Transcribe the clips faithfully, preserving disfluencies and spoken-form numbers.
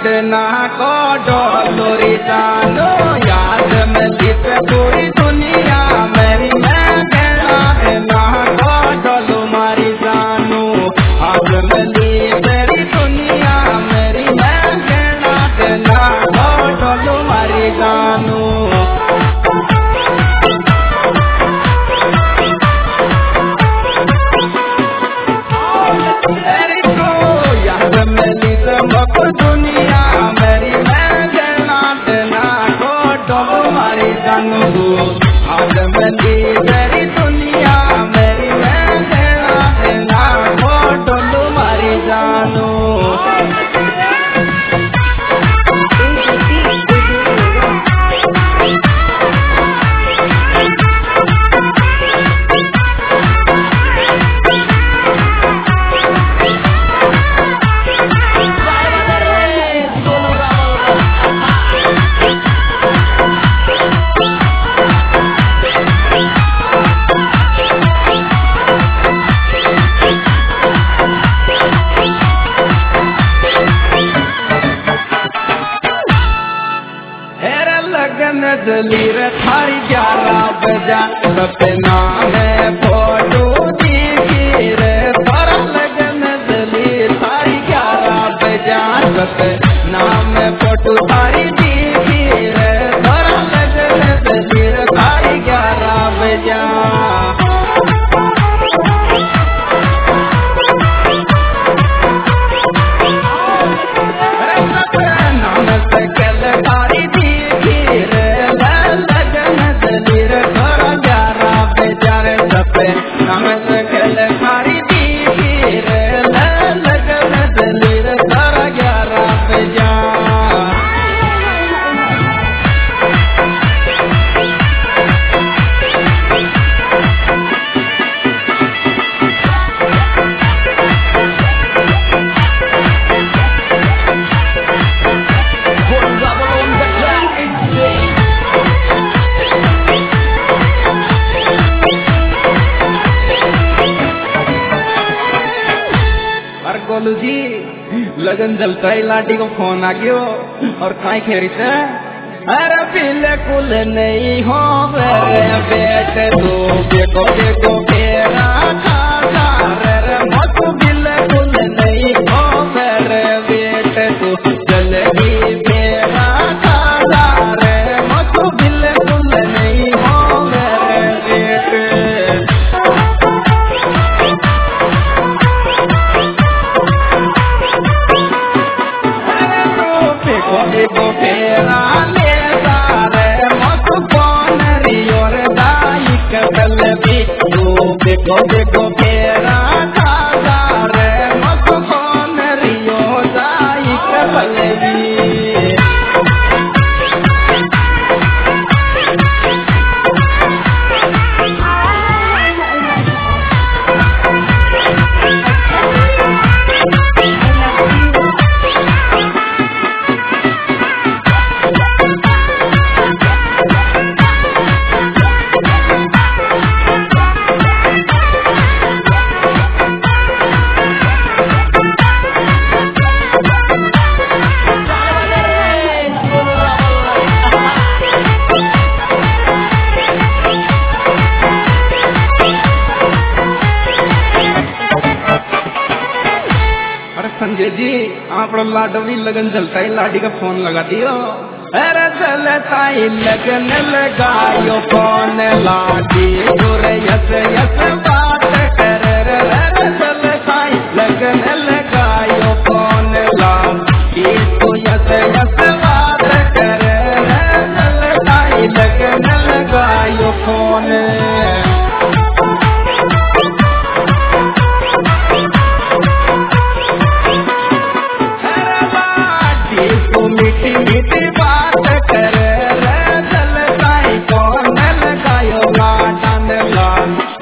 ना को डोलोरी जानो याद में लिप पूरी दुनिया मेरी मैं कहना है ना को डोलो मारी जानो आज में लिप मेरी दुनिया मेरी मैं कहना है ना को डोलो मारी जानो दुनिया मेरी मैं कहना देना को डोलो मारी जानो आज मेरी मेरी दुनिया मेरी मैं कहना देना को डोलो मारी जानो दलीर थारी ग्यारह बजा सपना में फोटो दिखी रे पर लगन दलीर थारी ग्यारह बजा सपना में फोटो थारी दिखी रे पर लगन दलीर थारी ग्यारह बजा गोलू जी लगन जलता ही लाठी को फोन आ गयो और काई खेरी से अरे बिल्कुल नहीं हो मेरे बेटे तो देखो देखो मेरा खासा रे मत बिल्कुल नहीं हो मेरे बेटे तो जल्दी मेरा खासा रे मत बिल्कुल नहीं हो मेरे बेटे देखो फेरा ले सारे मत कौन रियोर दाई कबल भी देखो देखो फेरा खासा रे मत कौन रियो दाई कबल भी संजय जी आप लाडवी लगन जलता ही लाडी का फोन लगा दियो अरे जलता ही लगन लगायो फोन लाडी गुरे यस यस बात कर रे जलता ही लगन लगायो फोन लाडी तो यस यस बात कर रे जलता ही लगन लगायो फोन मीठी मीठी बात कर रे जलता ही कौन लगायो लाडन लाल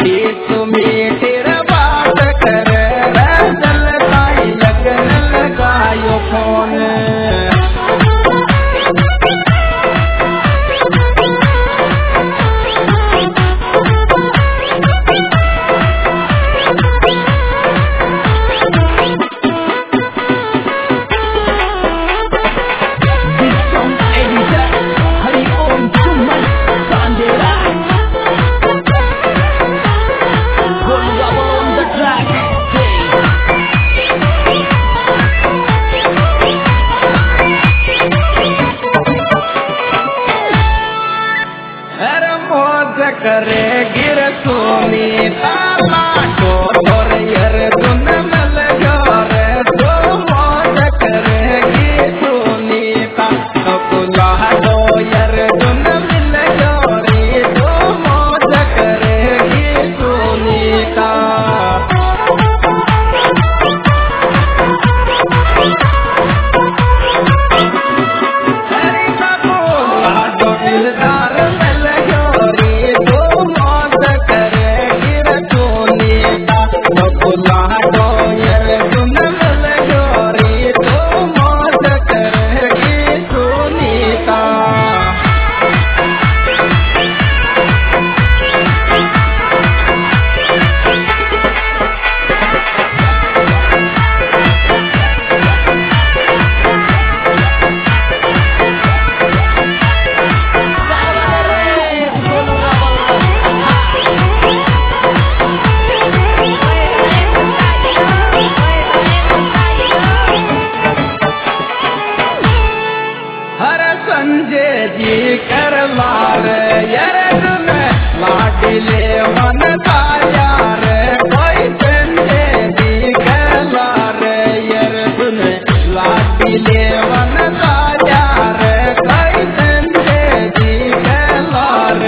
संजय जी कर लार यरद में लाडले मन तायार कोई संजय जी कर लार यरद में लाडले मन तायार कोई संजय जी कर लार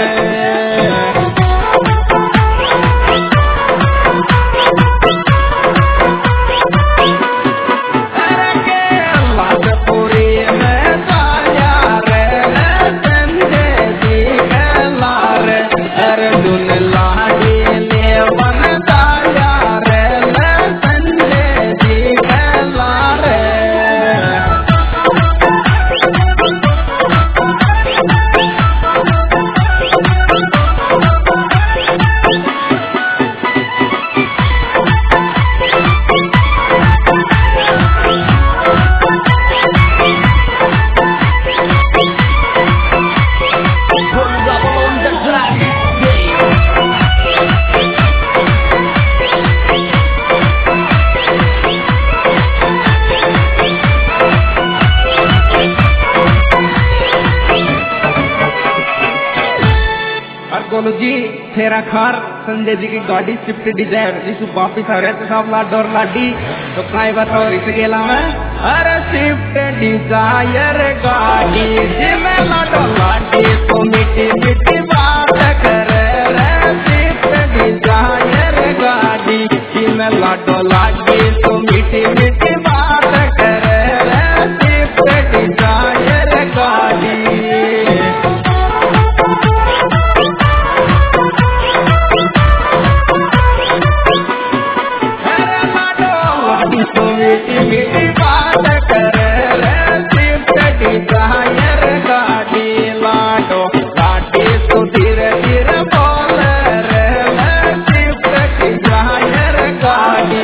बोलो जी तेरा खार संजय जी की गाड़ी स्विफ्ट डिजायर इस वापिस आ रहे थे साहब लाड और लाडी तो काई बताओ इस गेला में अरे स्विफ्ट डिजायर गाड़ी जिसमें लाड और लाडी तो मीठी मीठी बात करे रे स्विफ्ट डिजायर गाड़ी जिसमें लाड और लाडी तो मीठी मीठी बात करे रे स्विफ्ट डिजायर गाड़ी मीठी बात करे रे स्विफ्ट डिजायर गाड़ी लाडो लाडी तो धीरे धीरे बोल रे स्विफ्ट डिजायर गाड़ी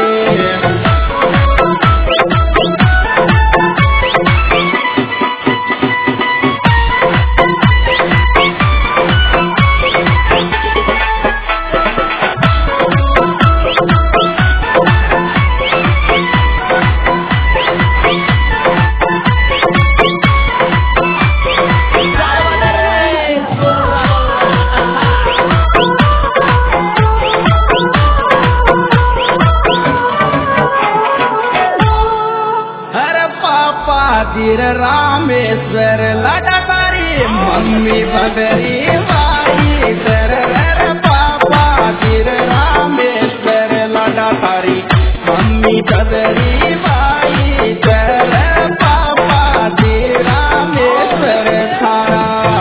धीर रामेश्वर लड़कारी मम्मी भदरी बाई कर रे पापा धीर रामेश्वर लड़कारी मम्मी भदरी बाई कर पापा धीर रामेश्वर थारा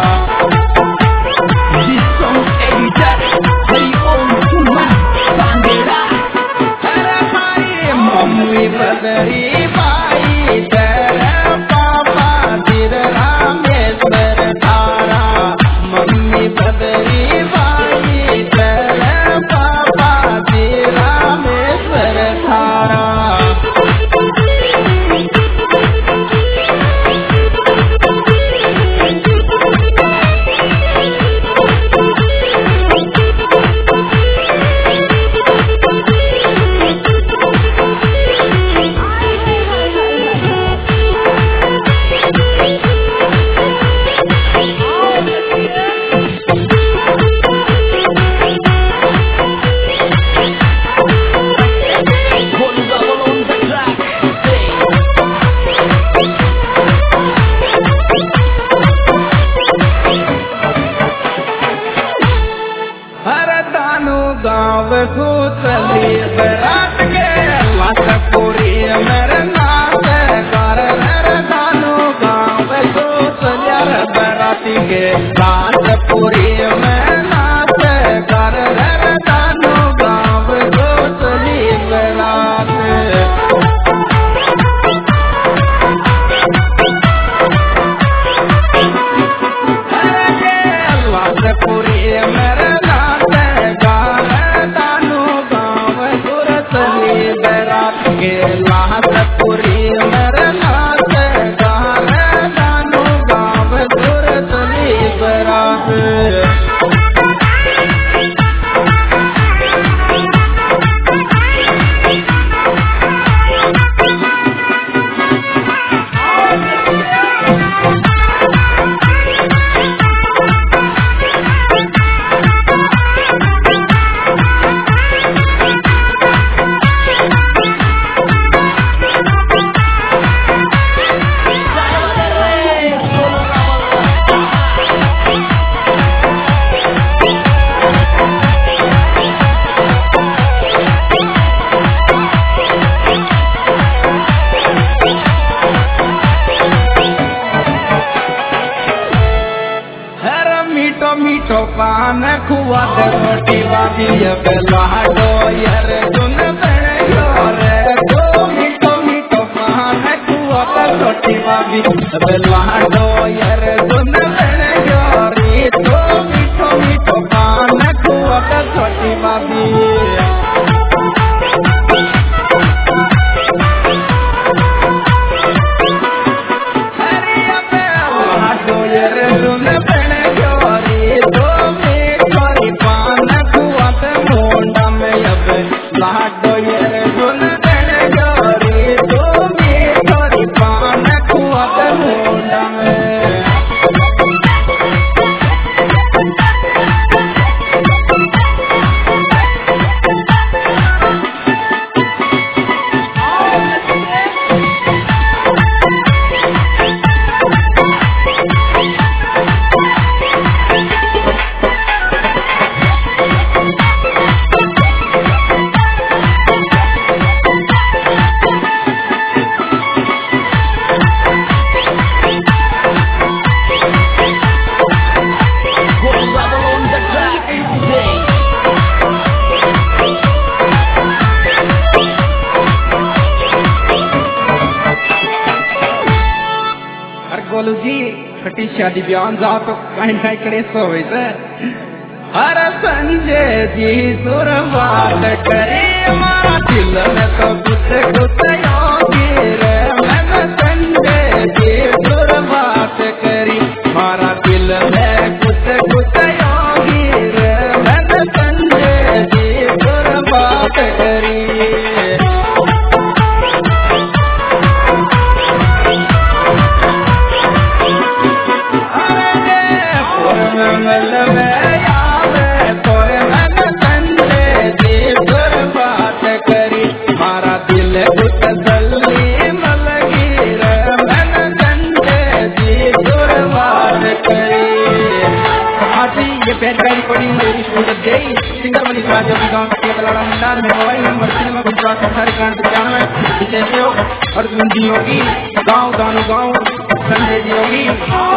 मम्मी भदरी बाई कर मम्मी बदरी बाई कर पापा जी रामेश्वर थारा दानू गाँव को चली बरात के लखपुरी मेरे नाथ कर दानू गाँव को चलिया बराती के लखपुरी में नाथ कर दानू गाँव को चली बरात मीठो पान खुआ दे रोटी वादी बेलाडो यार सुन रे दो मीठो मीठो पान खुआ दे रोटी वादी बेलाडो यार सुन रे दो मीठो मीठो पान खुआ दे रोटी वादी बोलू जी खटी शादी बयान जा तो कहीं कहीं करे सोवे से हर संजय जी सुर बात करे मां दिल में तो कुछ कुछ योगी रे मैं संजय जी सुर बात करी मारा दिल में कुछ कुछ योगी रे मैं संजय जी सुर बात करी सिंगर मनी राजा गाँव के तलाड़ा मंडार में मोबाइल नंबर सिनेमा गुजरात अठारह इक्यानवे पचानवे विशेष अर्जुन जी योगी गाँव दानू गाँव संजय जी योगी